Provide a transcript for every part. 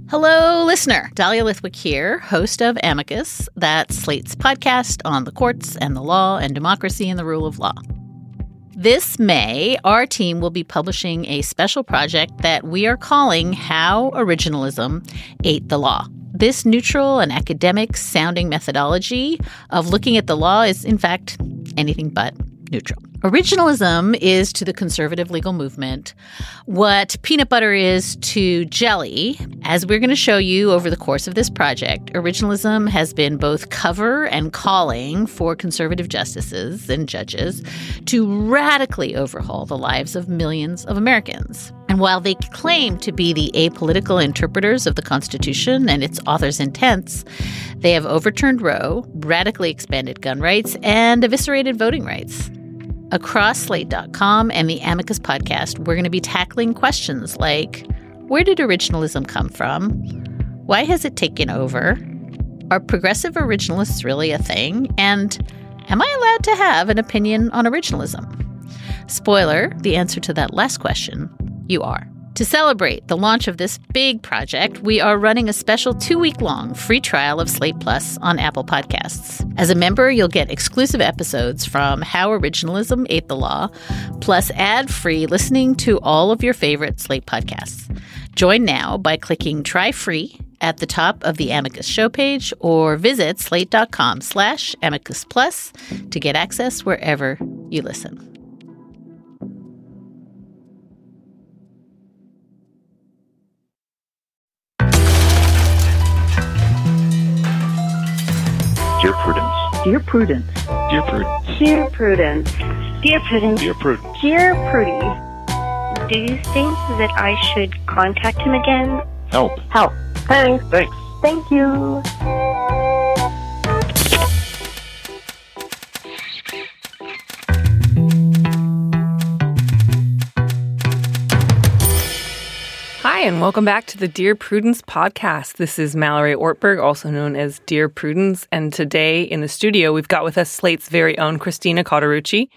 Hello, listener. Dahlia Lithwick here, host of Amicus, that's Slate's podcast on the courts and the law and democracy and the rule of law. This May, our team will be publishing a special project that we are calling How Originalism Ate the Law. This neutral and academic-sounding methodology of looking at the law is, in fact, anything but neutral. Originalism is to the conservative legal movement what peanut butter is to jelly. As we're going to show you over the course of this project, originalism has been both cover and calling for conservative justices and judges to radically overhaul the lives of millions of Americans. And while they claim to be the apolitical interpreters of the Constitution and its author's intents, they have overturned Roe, radically expanded gun rights, and eviscerated voting rights. Across Slate.com and the Amicus podcast, we're going to be tackling questions like, where did originalism come from? Why has it taken over? Are progressive originalists really a thing? And am I allowed to have an opinion on originalism? Spoiler, the answer to that last question, you are. To celebrate the launch of this big project, we are running a special 2-week-long free trial of Slate Plus on Apple Podcasts. As a member, you'll get exclusive episodes from How Originalism Ate the Law, plus ad-free listening to all of your favorite Slate podcasts. Join now by clicking Try Free at the top of the Amicus show page or visit slate.com/Amicus Plus to get access wherever you listen. Dear Prudence. Dear Prudence. Dear Prudence. Dear Prudence. Dear Prudence. Dear Prudence. Dear Prudy. Do you think that I should contact him again? Help. Help. Thanks. Thanks. Thank you. Hi, and welcome back to the Dear Prudence podcast. This is Mallory Ortberg, also known as Dear Prudence, and today in the studio we've got with us Slate's very own Christina Cauterucci.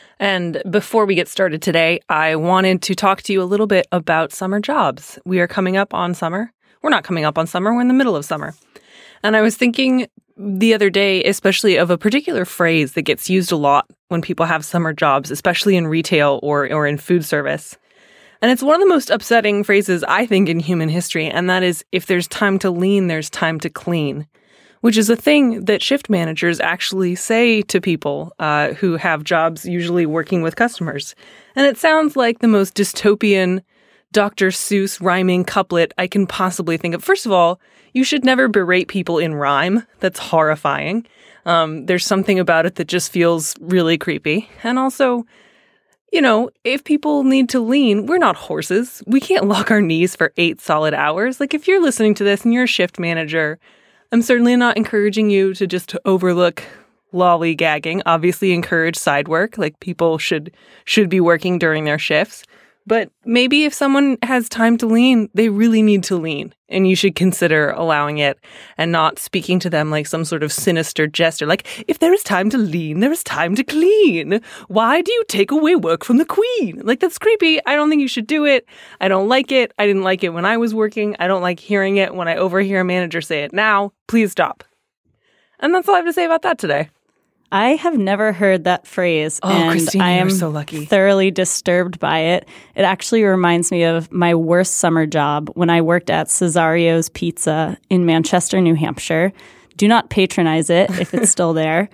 And before we get started today, I wanted to talk to you a little bit about summer jobs. We are coming up on summer. We're not coming up on summer, we're in the middle of summer. And I was thinking the other day, especially of a particular phrase that gets used a lot when people have summer jobs, especially in retail or in food service. And it's one of the most upsetting phrases, I think, in human history, and that is, if there's time to lean, there's time to clean, which is a thing that shift managers actually say to people who have jobs usually working with customers. And it sounds like the most dystopian Dr. Seuss rhyming couplet I can possibly think of. First of all, you should never berate people in rhyme. That's horrifying. There's something about it that just feels really creepy. And also, you know, if people need to lean, we're not horses. We can't lock our knees for 8 solid hours. Like, if you're listening to this and you're a shift manager, I'm certainly not encouraging you to just overlook lollygagging. Obviously, encourage side work. Like, people should be working during their shifts. But maybe if someone has time to lean, they really need to lean. And you should consider allowing it and not speaking to them like some sort of sinister jester. Like, if there is time to lean, there is time to clean. Why do you take away work from the queen? Like, that's creepy. I don't think you should do it. I don't like it. I didn't like it when I was working. I don't like hearing it when I overhear a manager say it now. Please stop. And that's all I have to say about that today. I have never heard that phrase, and Christina, I am you're so lucky. Thoroughly disturbed by it. It actually reminds me of my worst summer job when I worked at Cesario's Pizza in Manchester, New Hampshire. Do not patronize it if it's still there.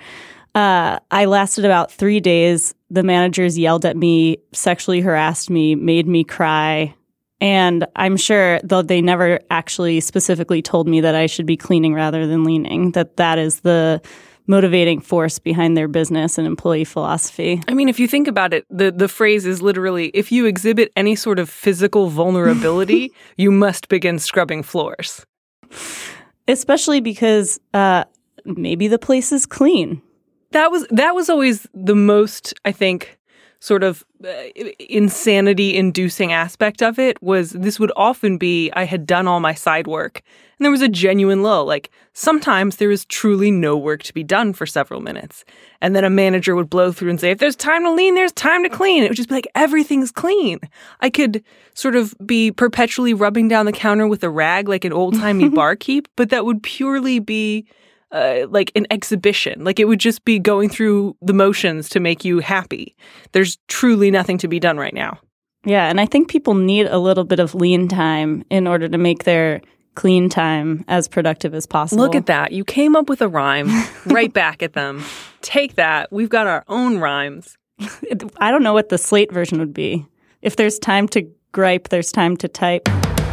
I lasted about 3 days. The managers yelled at me, sexually harassed me, made me cry. And I'm sure, though they never actually specifically told me that I should be cleaning rather than leaning, that is the motivating force behind their business and employee philosophy. I mean, if you think about it, the phrase is literally, if you exhibit any sort of physical vulnerability, you must begin scrubbing floors. Especially because maybe the place is clean. That was always the most, I think, sort of insanity-inducing aspect of it was this would often be I had done all my side work, and there was a genuine lull. Like, sometimes there is truly no work to be done for several minutes. And then a manager would blow through and say, if there's time to lean, there's time to clean. It would just be like, everything's clean. I could sort of be perpetually rubbing down the counter with a rag like an old-timey barkeep, but that would purely be like an exhibition. Like, it would just be going through the motions to make you happy. There's truly nothing to be done right now. Yeah, and I think people need a little bit of lean time in order to make their clean time as productive as possible. Look at that. You came up with a rhyme. Right back at them. Take that. We've got our own rhymes. I don't know what the Slate version would be. If there's time to gripe, there's time to type.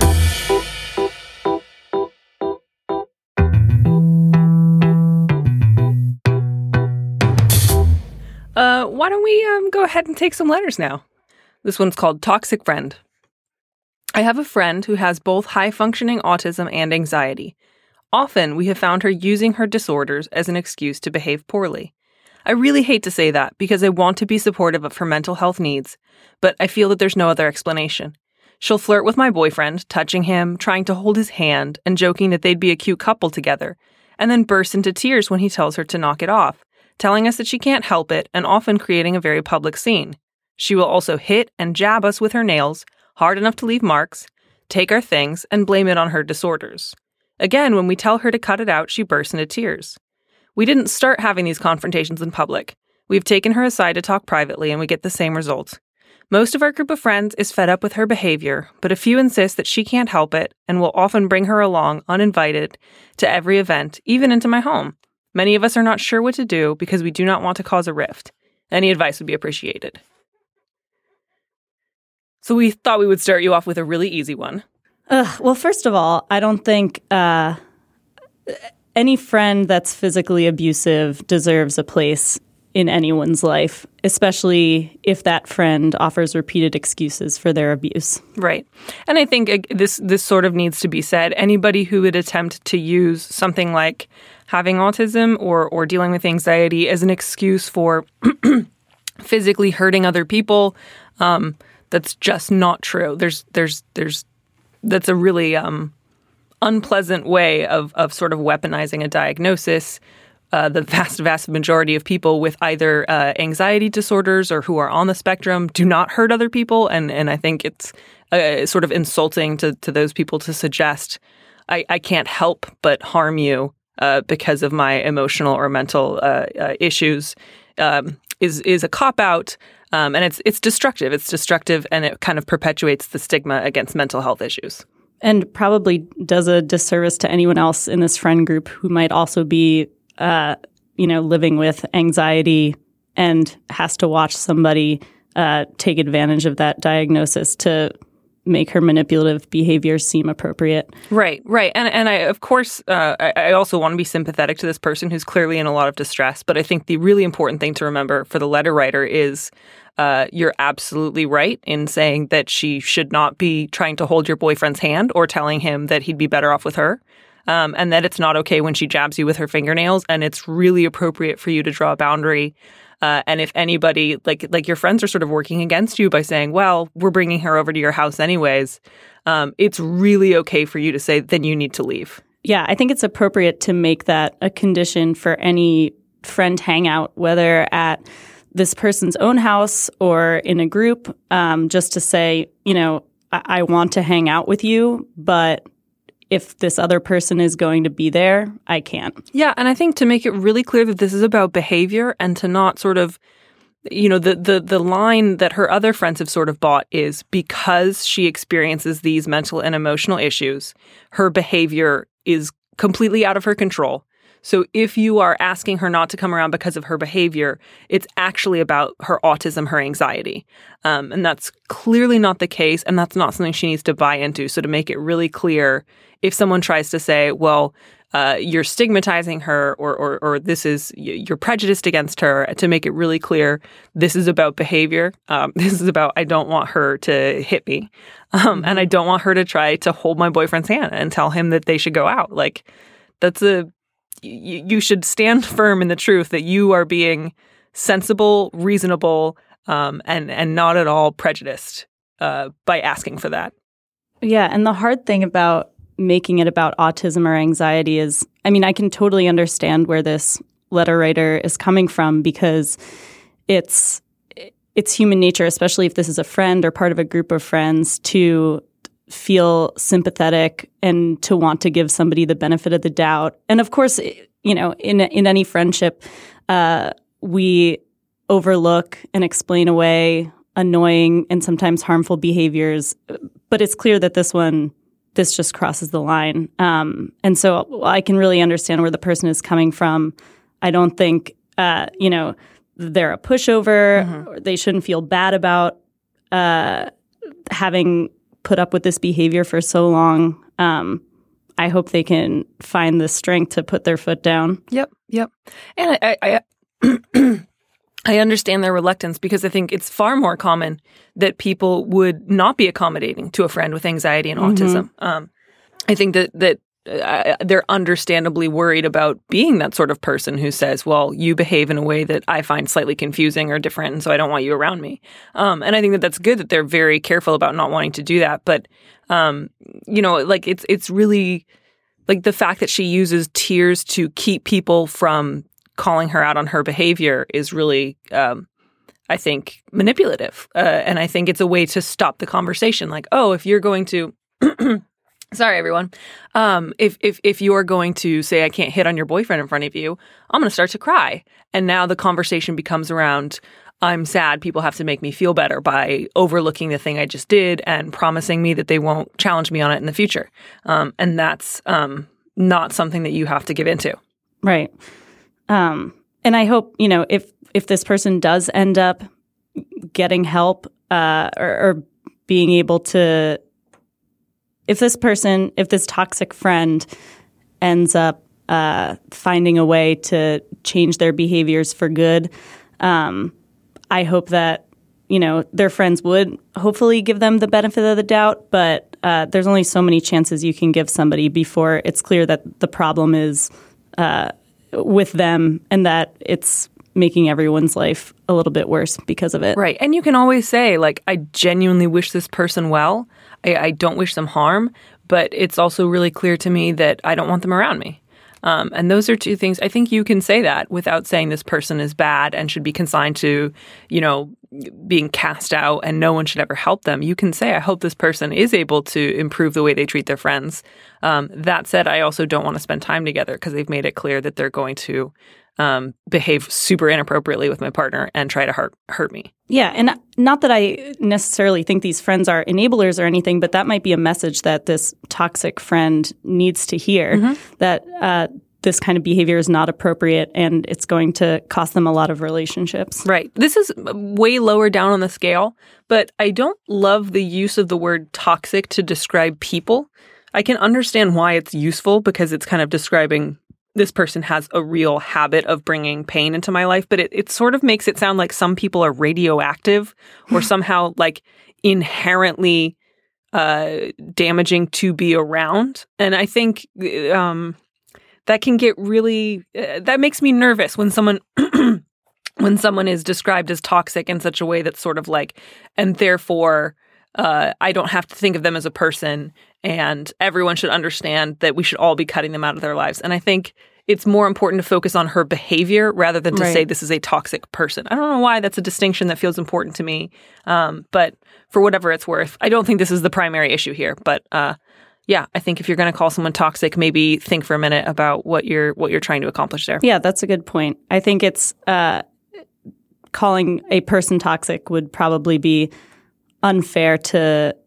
Why don't we go ahead and take some letters now? This one's called Toxic Friend. I have a friend who has both high-functioning autism and anxiety. Often, we have found her using her disorders as an excuse to behave poorly. I really hate to say that because I want to be supportive of her mental health needs, but I feel that there's no other explanation. She'll flirt with my boyfriend, touching him, trying to hold his hand, and joking that they'd be a cute couple together, and then burst into tears when he tells her to knock it off, telling us that she can't help it and often creating a very public scene. She will also hit and jab us with her nails, hard enough to leave marks, take our things, and blame it on her disorders. Again, when we tell her to cut it out, she bursts into tears. We didn't start having these confrontations in public. We've taken her aside to talk privately, and we get the same result. Most of our group of friends is fed up with her behavior, but a few insist that she can't help it and will often bring her along uninvited to every event, even into my home. Many of us are not sure what to do because we do not want to cause a rift. Any advice would be appreciated. So we thought we would start you off with a really easy one. Well, first of all, I don't think any friend that's physically abusive deserves a place in anyone's life, especially if that friend offers repeated excuses for their abuse. Right. And I think this sort of needs to be said. Anybody who would attempt to use something like having autism or dealing with anxiety as an excuse for physically hurting other people, that's just not true. That's a really unpleasant way of sort of weaponizing a diagnosis. The vast majority of people with either anxiety disorders or who are on the spectrum do not hurt other people. And I think it's sort of insulting to those people to suggest I can't help but harm you because of my emotional or mental issues is a cop-out. And it's destructive. It's destructive, and it kind of perpetuates the stigma against mental health issues. And probably does a disservice to anyone else in this friend group who might also be living with anxiety and has to watch somebody take advantage of that diagnosis to make her manipulative behavior seem appropriate. Right. And I, of course, I also want to be sympathetic to this person who's clearly in a lot of distress. But I think the really important thing to remember for the letter writer is you're absolutely right in saying that she should not be trying to hold your boyfriend's hand or telling him that he'd be better off with her. And that it's not okay when she jabs you with her fingernails, and it's really appropriate for you to draw a boundary. And if anybody, like your friends are sort of working against you by saying, well, we're bringing her over to your house anyways, it's really okay for you to say, then you need to leave. Yeah, I think it's appropriate to make that a condition for any friend hangout, whether at this person's own house or in a group, just to say, I want to hang out with you, but if this other person is going to be there, I can't. Yeah, and I think to make it really clear that this is about behavior and to not sort of, the line that her other friends have sort of bought is because she experiences these mental and emotional issues, her behavior is completely out of her control. So if you are asking her not to come around because of her behavior, it's actually about her autism, her anxiety. And that's clearly not the case, and that's not something she needs to buy into. So to make it really clear, if someone tries to say, well, you're stigmatizing her or this is, you're prejudiced against her, to make it really clear, this is about behavior. This is about, I don't want her to hit me. And I don't want her to try to hold my boyfriend's hand and tell him that they should go out. Like, you should stand firm in the truth that you are being sensible, reasonable, and not at all prejudiced by asking for that. Yeah, and the hard thing about making it about autism or anxiety is, I mean, I can totally understand where this letter writer is coming from, because it's human nature, especially if this is a friend or part of a group of friends, to feel sympathetic and to want to give somebody the benefit of the doubt. And of course, in any friendship, we overlook and explain away annoying and sometimes harmful behaviors. But it's clear that this just crosses the line. And so I can really understand where the person is coming from. I don't think, they're a pushover. Or they shouldn't feel bad about having put up with this behavior for so long. I hope they can find the strength to put their foot down. Yep. And I I understand their reluctance, because I think it's far more common that people would not be accommodating to a friend with anxiety and autism. I think that they're understandably worried about being that sort of person who says, well, you behave in a way that I find slightly confusing or different, and so I don't want you around me. And I think that that's good that they're very careful about not wanting to do that. But, it's really like the fact that she uses tears to keep people from calling her out on her behavior is really, I think, manipulative. And I think it's a way to stop the conversation. Like, oh, if you're going to... Sorry, everyone. If you're going to say, I can't hit on your boyfriend in front of you, I'm going to start to cry. And now the conversation becomes around, I'm sad. People have to make me feel better by overlooking the thing I just did and promising me that they won't challenge me on it in the future. And that's not something that you have to give into. Right. And I hope, if this person does end up getting help or being able to, if this toxic friend ends up finding a way to change their behaviors for good, I hope that, their friends would hopefully give them the benefit of the doubt. But there's only so many chances you can give somebody before it's clear that the problem is with them and that it's making everyone's life a little bit worse because of it. Right. And you can always say, like, I genuinely wish this person well. I don't wish them harm, but it's also really clear to me that I don't want them around me. And those are two things. I think you can say that without saying this person is bad and should be consigned to, being cast out and no one should ever help them. You can say, I hope this person is able to improve the way they treat their friends. That said, I also don't want to spend time together because they've made it clear that they're going to behave super inappropriately with my partner and try to hurt me. Yeah, and not that I necessarily think these friends are enablers or anything, but that might be a message that this toxic friend needs to hear, that this kind of behavior is not appropriate and it's going to cost them a lot of relationships. Right. This is way lower down on the scale, but I don't love the use of the word toxic to describe people. I can understand why it's useful because it's kind of describing this person has a real habit of bringing pain into my life, but it sort of makes it sound like some people are radioactive or somehow like inherently damaging to be around. And I think that can get really, that makes me nervous when someone is described as toxic in such a way that's sort of like, and therefore I don't have to think of them as a person and everyone should understand that we should all be cutting them out of their lives. And I think it's more important to focus on her behavior rather than to say this is a toxic person. I don't know why that's a distinction that feels important to me. But for whatever it's worth, I don't think this is the primary issue here. But yeah, I think if you're going to call someone toxic, maybe think for a minute about what you're trying to accomplish there. Yeah, that's a good point. I think it's calling a person toxic would probably be unfair to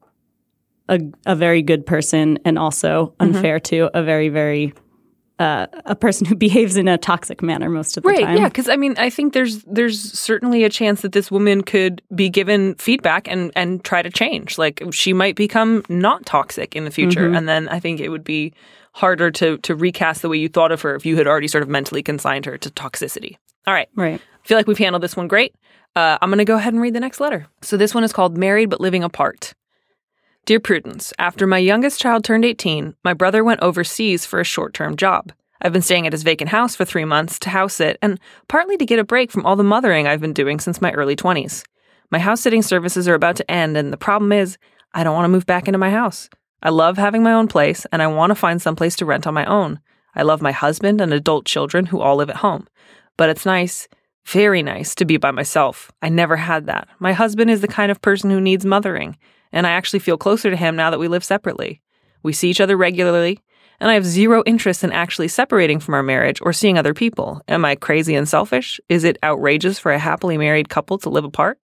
a very good person and also unfair to a very, very a person who behaves in a toxic manner most of the time. Right, yeah, because I mean, I think there's certainly a chance that this woman could be given feedback and try to change. Like, she might become not toxic in the future, and then I think it would be harder to recast the way you thought of her if you had already sort of mentally consigned her to toxicity. All right. Right. I feel like we've handled this one great. I'm going to go ahead and read the next letter. So this one is called Married but Living Apart. Dear Prudence, after my youngest child turned 18, my brother went overseas for a short-term job. I've been staying at his vacant house for 3 months to house sit and partly to get a break from all the mothering I've been doing since my early 20s. My house sitting services are about to end, and the problem is I don't want to move back into my house. I love having my own place, and I want to find some place to rent on my own. I love my husband and adult children who all live at home. But it's nice, very nice, to be by myself. I never had that. My husband is the kind of person who needs mothering, and I actually feel closer to him now that we live separately. We see each other regularly, and I have zero interest in actually separating from our marriage or seeing other people. Am I crazy and selfish? Is it outrageous for a happily married couple to live apart?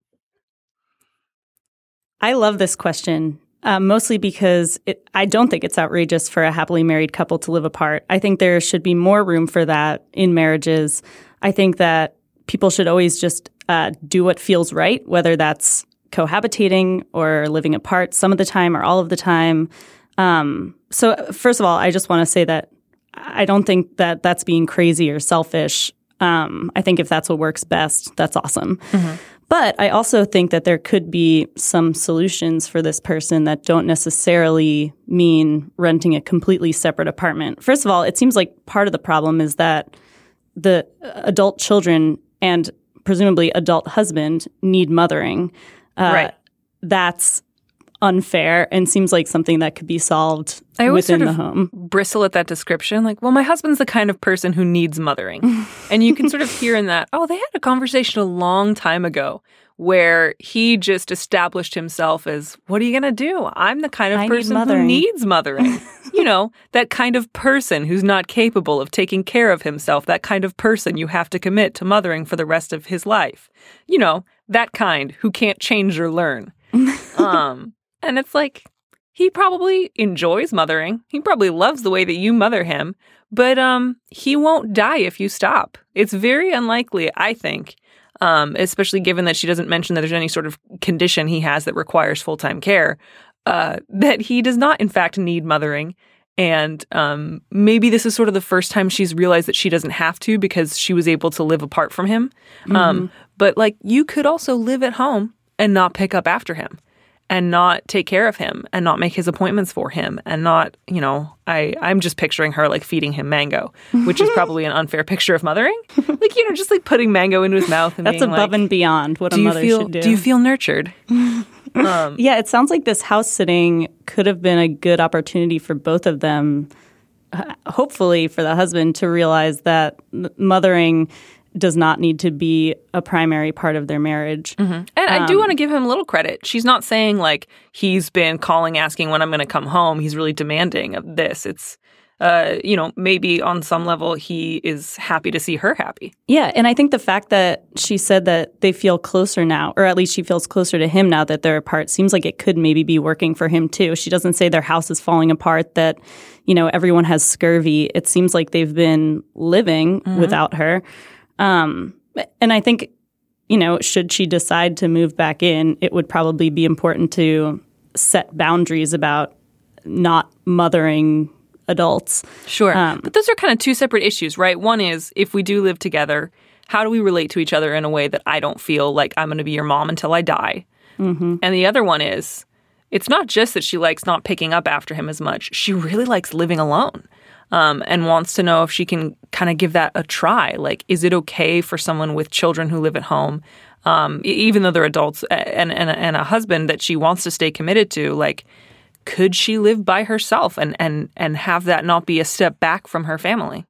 I love this question, mostly because I don't think it's outrageous for a happily married couple to live apart. I think there should be more room for that in marriages. I think that people should always just do what feels right, whether that's cohabitating or living apart some of the time or all of the time. So first of all, I just want to say that I don't think that that's being crazy or selfish. I think if that's what works best, that's awesome. Mm-hmm. But I also think that there could be some solutions for this person that don't necessarily mean renting a completely separate apartment. First of all, it seems like part of the problem is that the adult children and presumably adult husband need mothering. Right. That's unfair and seems like something that could be solved within the home. Bristle at that description. Like, well, my husband's the kind of person who needs mothering. And you can sort of hear in that, oh, they had a conversation a long time ago where he just established himself as, what are you going to do? I'm the kind of person who needs mothering. You know, that kind of person who's not capable of taking care of himself, that kind of person you have to commit to mothering for the rest of his life. You know, that kind who can't change or learn. And it's like, he probably enjoys mothering. He probably loves the way that you mother him, but he won't die if you stop. It's very unlikely, I think, especially given that she doesn't mention that there's any sort of condition he has that requires full-time care, that he does not, in fact, need mothering. And maybe this is sort of the first time she's realized that she doesn't have to because she was able to live apart from him. Mm-hmm. But like, you could also live at home and not pick up after him, and not take care of him, and not make his appointments for him, and not, you know, I'm just picturing her like feeding him mango, which is probably an unfair picture of mothering. Like, you know, just like putting mango into his mouth and that's being above and beyond what a mother should do. Do you feel nurtured? Yeah, it sounds like this house sitting could have been a good opportunity for both of them, hopefully for the husband to realize that mothering does not need to be a primary part of their marriage. Mm-hmm. And I do want to give him a little credit. She's not saying like he's been calling, asking when I'm going to come home. He's really demanding of this. It's, you know, maybe on some level he is happy to see her happy. Yeah, and I think the fact that she said that they feel closer now, or at least she feels closer to him now that they're apart, seems like it could maybe be working for him too. She doesn't say their house is falling apart, that, you know, everyone has scurvy. It seems like they've been living without her. And I think, you know, should she decide to move back in, it would probably be important to set boundaries about not mothering adults. Sure. But those are kind of two separate issues, right? One is, if we do live together, how do we relate to each other in a way that I don't feel like I'm going to be your mom until I die? Mm-hmm. And the other one is, it's not just that she likes not picking up after him as much. She really likes living alone. And wants to know if she can kind of give that a try. Like, is it okay for someone with children who live at home, even though they're adults, and a husband that she wants to stay committed to? Like, could she live by herself and have that not be a step back from her family?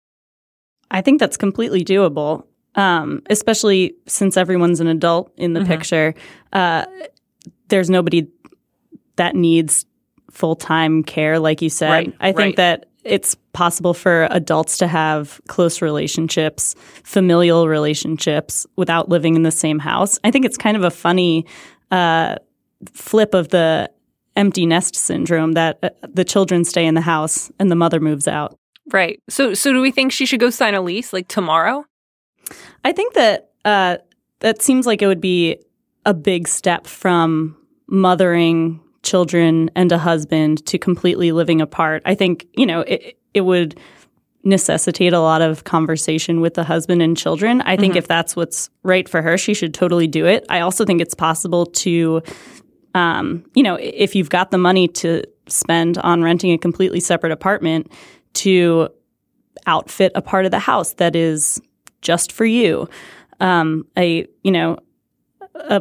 I think that's completely doable, especially since everyone's an adult in the picture. There's nobody that needs full-time care, like you said. Right, I think that it's possible for adults to have close relationships, familial relationships, without living in the same house. I think it's kind of a funny flip of the empty nest syndrome that the children stay in the house and the mother moves out. Right. So do we think she should go sign a lease like tomorrow? I think that that seems like it would be a big step from mothering children and a husband to completely living apart. I think, you know, it would necessitate a lot of conversation with the husband and children. I think if that's what's right for her, she should totally do it. I also think it's possible to, you know, if you've got the money to spend on renting a completely separate apartment, to outfit a part of the house that is just for you. A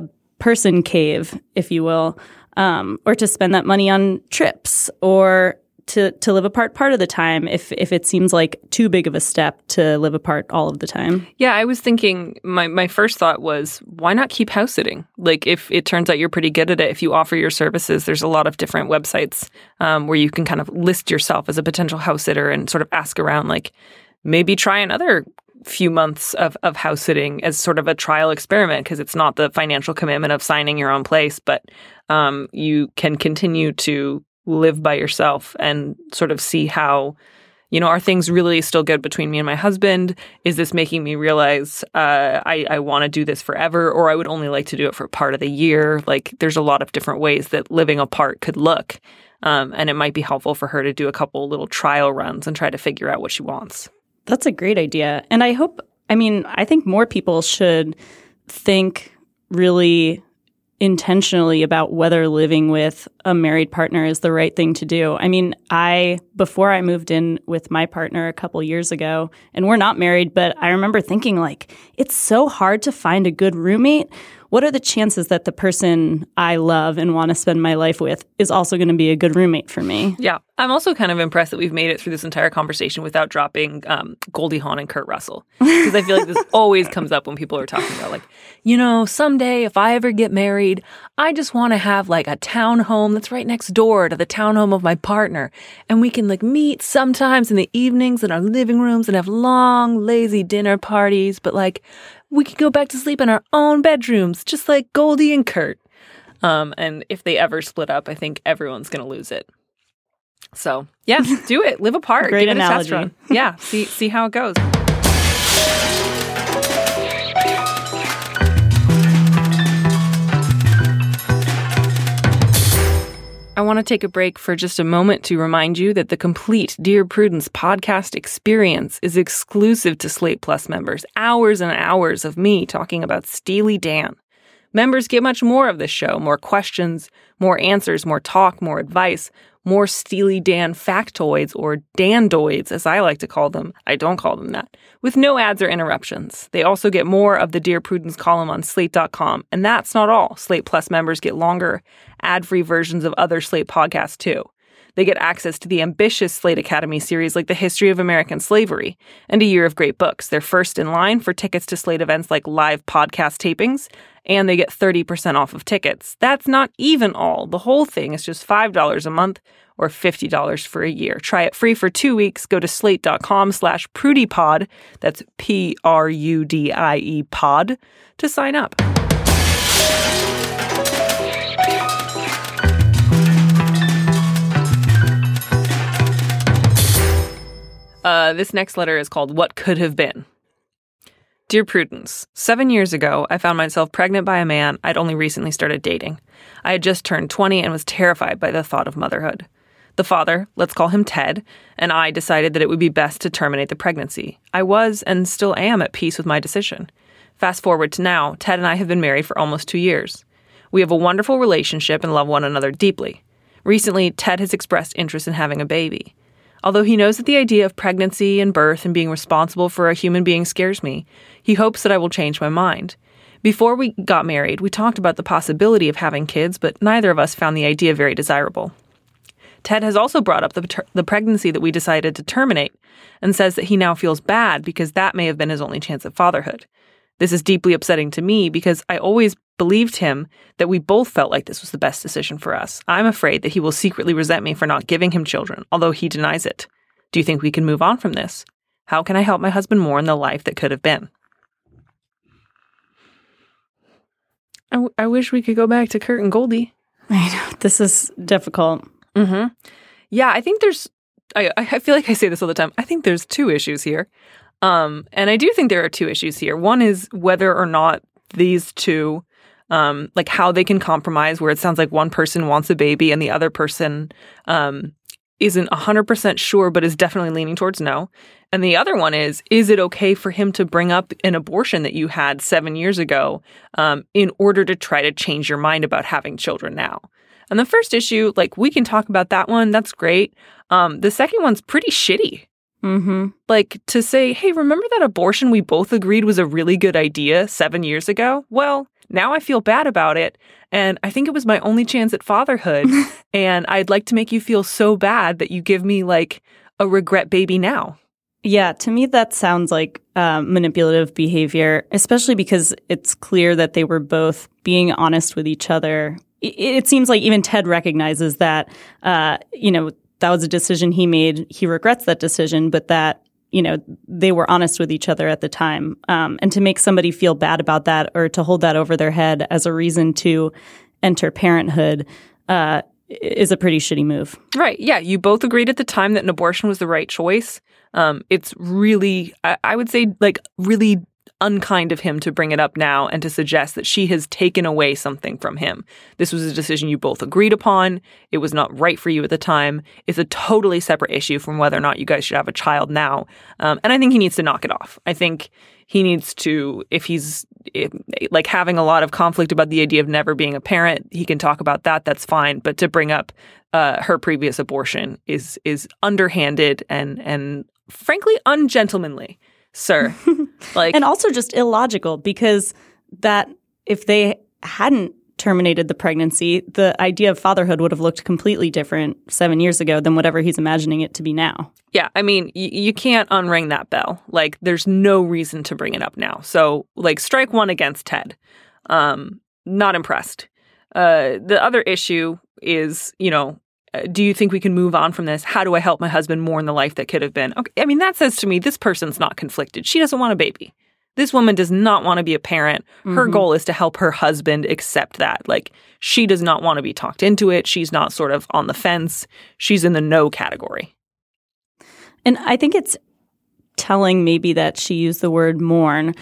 person cave, if you will, or to spend that money on trips, or to live apart part of the time if it seems like too big of a step to live apart all of the time. Yeah, I was thinking, my first thought was, why not keep house sitting? Like, if it turns out you're pretty good at it, if you offer your services, there's a lot of different websites where you can kind of list yourself as a potential house sitter and sort of ask around, like, maybe try another few months of house sitting as sort of a trial experiment, because it's not the financial commitment of signing your own place, but you can continue to live by yourself and sort of see how, are things really still good between me and my husband? Is this making me realize I want to do this forever, or I would only like to do it for part of the year? Like, there's a lot of different ways that living apart could look. And it might be helpful for her to do a couple little trial runs and try to figure out what she wants. That's a great idea. And I think more people should think really intentionally about whether living with a married partner is the right thing to do. I mean, before I moved in with my partner a couple years ago, and we're not married, but I remember thinking, like, it's so hard to find a good roommate. What are the chances that the person I love and want to spend my life with is also going to be a good roommate for me? Yeah. I'm also kind of impressed that we've made it through this entire conversation without dropping Goldie Hawn and Kurt Russell. Because I feel like this always comes up when people are talking about, like, someday if I ever get married, I just want to have like a townhome that's right next door to the townhome of my partner. And we can like meet sometimes in the evenings in our living rooms and have long, lazy dinner parties. But like, we could go back to sleep in our own bedrooms, just like Goldie and Kurt. And if they ever split up, I think everyone's going to lose it. So, yeah, do it. Live apart. Great Give it analogy. a test run. Yeah, see how it goes. I want to take a break for just a moment to remind you that the complete Dear Prudence podcast experience is exclusive to Slate Plus members. Hours and hours of me talking about Steely Dan. Members get much more of this show, more questions, more answers, more talk, more advice, more Steely Dan factoids, or Dandoids, as I like to call them. I don't call them that. With no ads or interruptions. They also get more of the Dear Prudence column on Slate.com. And that's not all. Slate Plus members get longer, ad-free versions of other Slate podcasts, too. They get access to the ambitious Slate Academy series like The History of American Slavery and A Year of Great Books. They're first in line for tickets to Slate events like live podcast tapings, and they get 30% off of tickets. That's not even all. The whole thing is just $5 a month or $50 for a year. Try it free for 2 weeks. Go to slate.com/PrudyPod, that's PRUDIE pod, to sign up. This next letter is called What Could Have Been. Dear Prudence, 7 years ago, I found myself pregnant by a man I'd only recently started dating. I had just turned 20 and was terrified by the thought of motherhood. The father, let's call him Ted, and I decided that it would be best to terminate the pregnancy. I was, and still am, at peace with my decision. Fast forward to now, Ted and I have been married for almost 2 years. We have a wonderful relationship and love one another deeply. Recently, Ted has expressed interest in having a baby. Although he knows that the idea of pregnancy and birth and being responsible for a human being scares me, he hopes that I will change my mind. Before we got married, we talked about the possibility of having kids, but neither of us found the idea very desirable. Ted has also brought up the pregnancy that we decided to terminate and says that he now feels bad because that may have been his only chance at fatherhood. This is deeply upsetting to me because I always believed him that we both felt like this was the best decision for us. I'm afraid that he will secretly resent me for not giving him children, although he denies it. Do you think we can move on from this? How can I help my husband mourn the life that could have been? I wish we could go back to Kurt and Goldie. I know. This is difficult. Mm-hmm. Yeah, I think I feel like I say this all the time. I think there's two issues here. And I do think there are two issues here. One is whether or not these two, like how they can compromise, where it sounds like one person wants a baby and the other person isn't 100% sure, but is definitely leaning towards no. And the other one is it okay for him to bring up an abortion that you had 7 years ago in order to try to change your mind about having children now? And the first issue, like, we can talk about that one. That's great. The second one's pretty shitty. Mm-hmm. Like to say, hey, remember that abortion we both agreed was a really good idea 7 years ago? Well, now I feel bad about it. And I think it was my only chance at fatherhood. And I'd like to make you feel so bad that you give me like a regret baby now. Yeah, to me, that sounds like manipulative behavior, especially because it's clear that they were both being honest with each other. It seems like even Ted recognizes that, that was a decision he made. He regrets that decision, but that, they were honest with each other at the time. And to make somebody feel bad about that or to hold that over their head as a reason to enter parenthood is a pretty shitty move. Right. Yeah. You both agreed at the time that an abortion was the right choice. It's really, I would say, like, really unkind of him to bring it up now and to suggest that she has taken away something from him. This was a decision you both agreed upon. It was not right for you at the time. It's a totally separate issue from whether or not you guys should have a child now. And I think he needs to knock it off. I think he needs to, if he's like having a lot of conflict about the idea of never being a parent, he can talk about that. That's fine. But to bring up her previous abortion is underhanded and frankly ungentlemanly. Sir. And also just illogical, because that if they hadn't terminated the pregnancy, the idea of fatherhood would have looked completely different 7 years ago than whatever he's imagining it to be now. Yeah, I mean, you can't unring that bell. Like, there's no reason to bring it up now. So, like, strike one against Ted. Not impressed. The other issue is, do you think we can move on from this? How do I help my husband mourn the life that could have been? Okay, I mean, that says to me, this person's not conflicted. She doesn't want a baby. This woman does not want to be a parent. Her goal is to help her husband accept that. Like, she does not want to be talked into it. She's not sort of on the fence. She's in the no category. And I think it's telling maybe that she used the word mourn.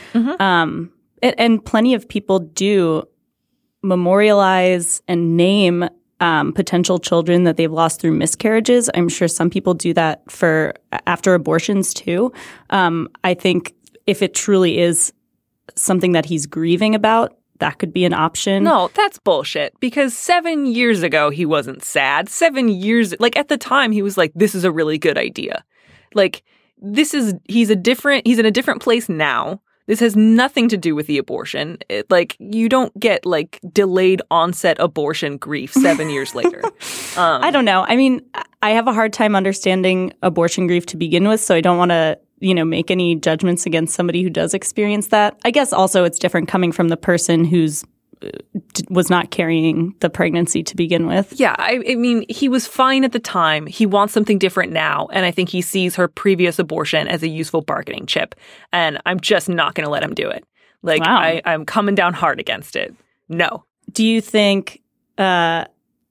And plenty of people do memorialize and name potential children that they've lost through miscarriages. I'm sure some people do that after abortions too. I think if it truly is something that he's grieving about, that could be an option. No, that's bullshit. Because 7 years ago, he wasn't sad. 7 years, like at the time, he was like, this is a really good idea. Like, he's in a different place now. This has nothing to do with the abortion. You don't get, like, delayed onset abortion grief 7 years later. I don't know. I mean, I have a hard time understanding abortion grief to begin with, so I don't want to, make any judgments against somebody who does experience that. I guess also it's different coming from the person who's was not carrying the pregnancy to begin with. Yeah, I mean, he was fine at the time. He wants something different now. And I think he sees her previous abortion as a useful bargaining chip. And I'm just not going to let him do it. Like, wow. I'm coming down hard against it. No. Do you think that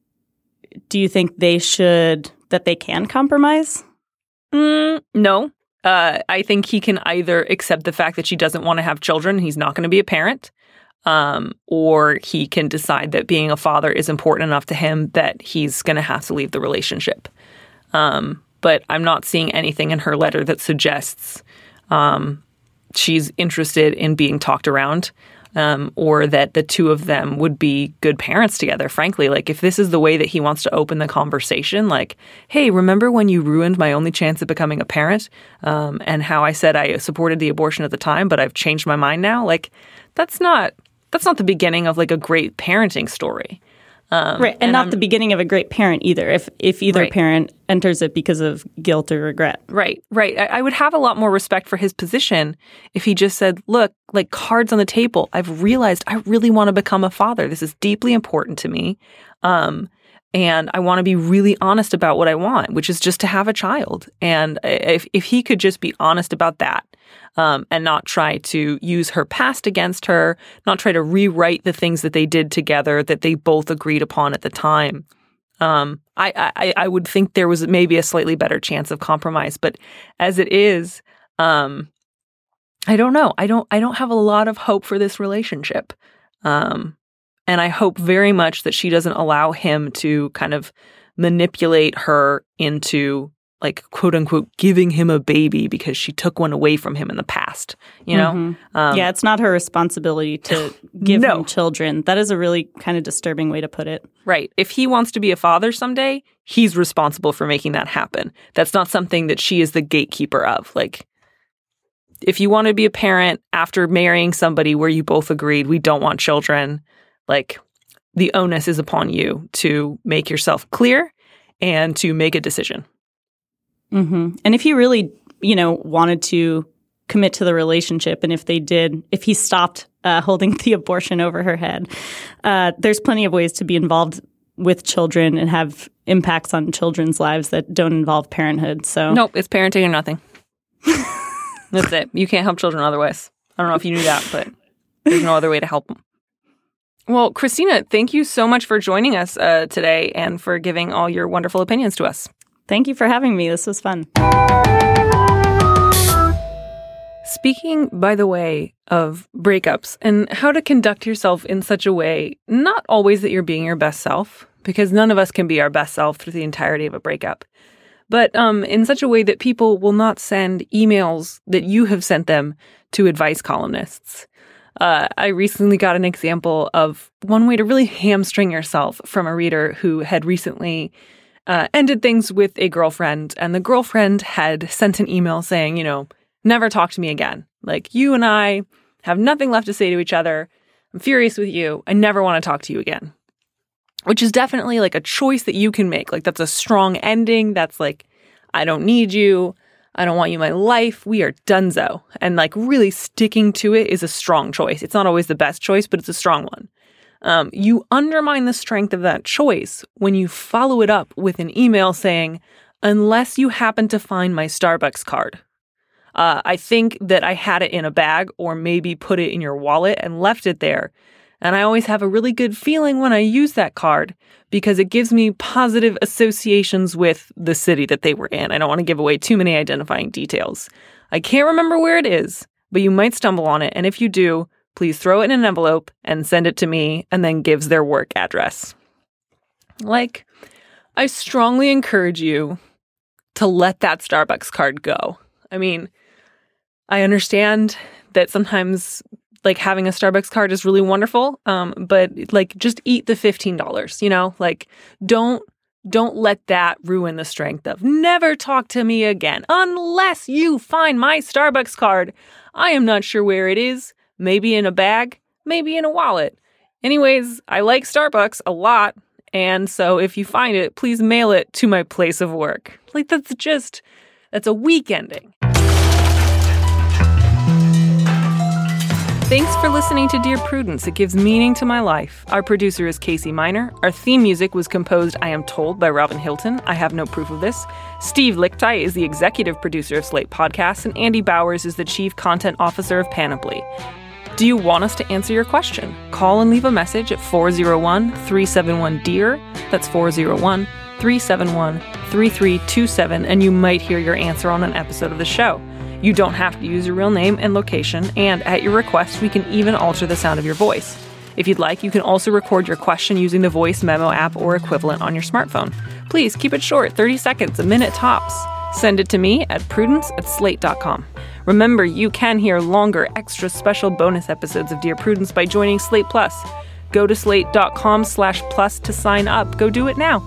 they can compromise? No. I think he can either accept the fact that she doesn't want to have children. He's not going to be a parent. Or he can decide that being a father is important enough to him that he's going to have to leave the relationship. But I'm not seeing anything in her letter that suggests she's interested in being talked around, or that the two of them would be good parents together, frankly. Like, if this is the way that he wants to open the conversation, like, hey, remember when you ruined my only chance of becoming a parent, and how I said I supported the abortion at the time, but I've changed my mind now? Like, that's not the beginning of, like, a great parenting story. Right, and not the beginning of a great parent either, if either parent enters it because of guilt or regret. Right. I would have a lot more respect for his position if he just said, look, like, cards on the table, I've realized I really want to become a father. This is deeply important to me. And I want to be really honest about what I want, which is just to have a child. And if he could just be honest about that, and not try to use her past against her, not try to rewrite the things that they did together that they both agreed upon at the time, I would think there was maybe a slightly better chance of compromise. But as it is, I don't know. I don't have a lot of hope for this relationship. And I hope very much that she doesn't allow him to kind of manipulate her into like, quote unquote, giving him a baby because she took one away from him in the past, you know? Yeah, it's not her responsibility to give him children. That is a really kind of disturbing way to put it. Right. If he wants to be a father someday, he's responsible for making that happen. That's not something that she is the gatekeeper of. Like, if you want to be a parent after marrying somebody where you both agreed we don't want children, like, the onus is upon you to make yourself clear and to make a decision. And if he really, wanted to commit to the relationship, and if he stopped holding the abortion over her head, there's plenty of ways to be involved with children and have impacts on children's lives that don't involve parenthood. So nope, it's parenting or nothing. That's it. You can't help children otherwise. I don't know if you knew that, but there's no other way to help them. Well, Christina, thank you so much for joining us today and for giving all your wonderful opinions to us. Thank you for having me. This was fun. Speaking, by the way, of breakups and how to conduct yourself in such a way, not always that you're being your best self, because none of us can be our best self through the entirety of a breakup, but in such a way that people will not send emails that you have sent them to advice columnists. I recently got an example of one way to really hamstring yourself from a reader who had recently ended things with a girlfriend, and the girlfriend had sent an email saying, never talk to me again. Like, you and I have nothing left to say to each other. I'm furious with you. I never want to talk to you again. Which is definitely like a choice that you can make. Like, that's a strong ending. That's like, I don't need you. I don't want you in my life. We are donezo. And like, really sticking to it is a strong choice. It's not always the best choice, but it's a strong one. You undermine the strength of that choice when you follow it up with an email saying, unless you happen to find my Starbucks card. I think that I had it in a bag or maybe put it in your wallet and left it there. And I always have a really good feeling when I use that card because it gives me positive associations with the city that they were in. I don't want to give away too many identifying details. I can't remember where it is, but you might stumble on it. And if you do, please throw it in an envelope and send it to me, and then gives their work address. Like, I strongly encourage you to let that Starbucks card go. I mean, I understand that sometimes like having a Starbucks card is really wonderful, but like just eat the $15, like don't let that ruin the strength of never talk to me again unless you find my Starbucks card. I am not sure where it is. Maybe in a bag, maybe in a wallet. Anyways, I like Starbucks a lot. And so if you find it, please mail it to my place of work. Like, that's a weak ending. Thanks for listening to Dear Prudence. It gives meaning to my life. Our producer is Casey Miner. Our theme music was composed, I am told, by Robin Hilton. I have no proof of this. Steve Lichtai is the executive producer of Slate Podcasts, and Andy Bowers is the chief content officer of Panoply. Do you want us to answer your question? Call and leave a message at 401-371-DEAR. That's 401-371-3327, and you might hear your answer on an episode of the show. You don't have to use your real name and location, and at your request, we can even alter the sound of your voice. If you'd like, you can also record your question using the voice memo app or equivalent on your smartphone. Please keep it short, 30 seconds, a minute tops. Send it to me at prudence@slate.com. Remember, you can hear longer, extra special bonus episodes of Dear Prudence by joining Slate Plus. Go to slate.com/plus to sign up. Go do it now.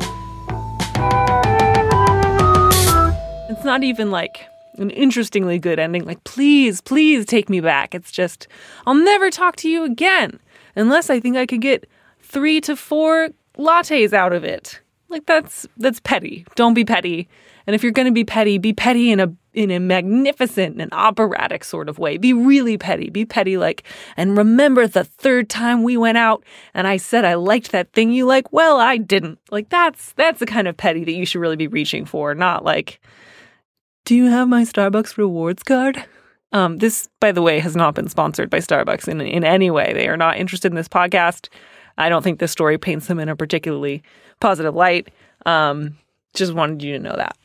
It's not even like an interestingly good ending. Like, please take me back. It's just, I'll never talk to you again unless I think I could get 3 to 4 lattes out of it. Like, that's petty. Don't be petty. And if you're going to be petty in a magnificent and operatic sort of way. Be really petty. Be petty like, and remember the third time we went out and I said I liked that thing you like? Well, I didn't. Like, that's the kind of petty that you should really be reaching for, not like, do you have my Starbucks rewards card? This, by the way, has not been sponsored by Starbucks in any way. They are not interested in this podcast. I don't think this story paints them in a particularly positive light. Just wanted you to know that.